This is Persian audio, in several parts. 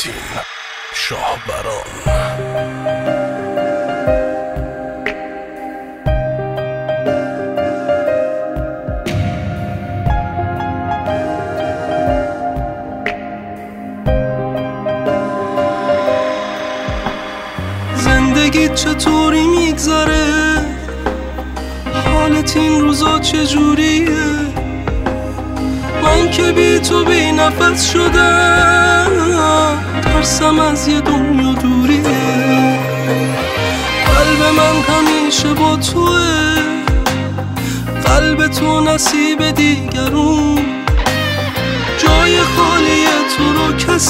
متین شاهبران. زندگی چطوری میگذره؟ حالت این روزا چجوریه؟ من که بی تو بی نفس شدم، ترسم از یه دنیا دوریه. قلب من همیشه با توه، قلب تو نصیب دیگرون. جای خالی تو رو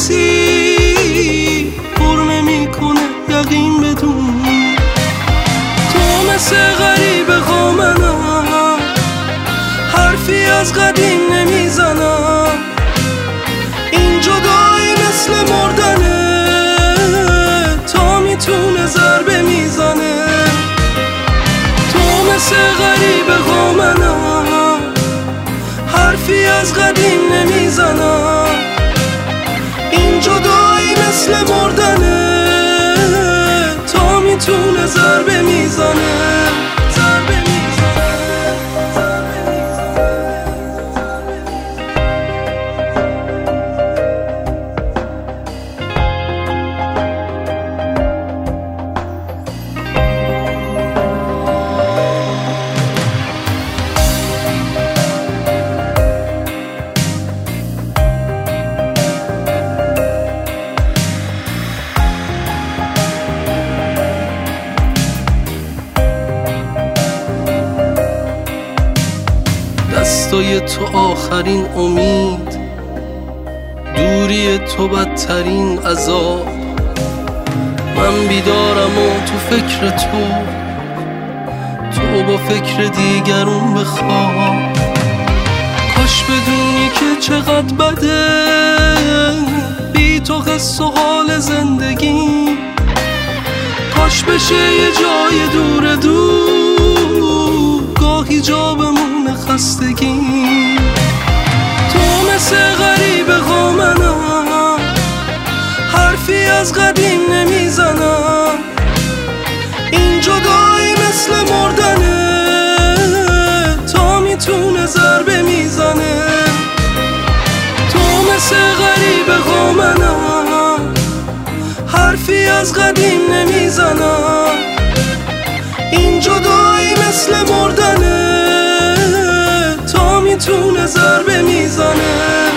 کسی پر نمی‌کنه، یقین بدون. تو مثل غریب غامنم، حرفی از قدیم نمیزنم. این جدایی مثل مردنه، تا میتونه ضربه میزنه. تو مثل غریب غامنم، حرفی از قدیم نمیزنم. این جدایی مثل مردنه، تا میتونه ضربه میزنه. دستای تو آخرین امید، دوری تو بدترین عذاب. من بیدارم و تو فکر تو با فکر دیگرون بخواب. کاش بدونی که چقدر بده بی تو قصه و حال زندگی. کاش بشه یه جای دور دور، گاهی جا بمونه خستگی. تو مثل غریب غامنم، حرفی از قدیم نمیزنم. این جدایی مثل مردنه، تا میتونه ضربه میزنه. تو مثل غریب غامنم، حرفی از قدیم نمیزنم. این جدایی مثل مردنه، تا میتونه ضربه میزنه.